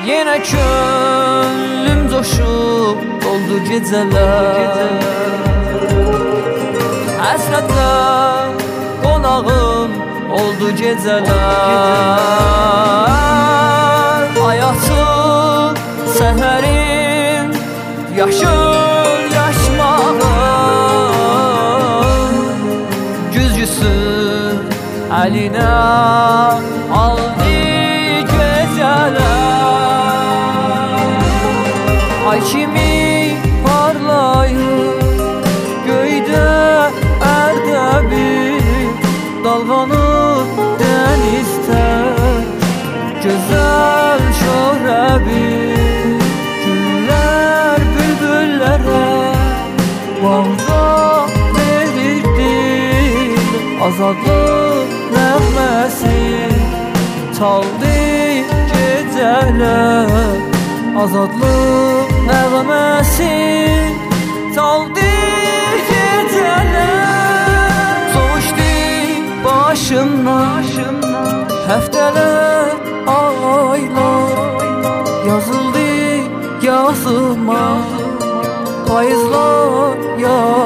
Yenə könlüm coşub doldu gecələr, həsrətlə qonağım oldu gecələr. Ay açıq səhərim, yaşıl yaşmağım, güzgüsü əlinə aldı gecələr. Ay kimi parlayır göydə Ərdəbil, dalğanır dənizdə gözəl şöhrəbil. Güllər bülbüllərə bağda verir dil, azadlıq nəğməsi çaldı gecələr, azadlıq nəğməsi çaldı gecələr. Soğuşdu başımdan həftələr, aylar, yazıldı yazıma payızlar yağ.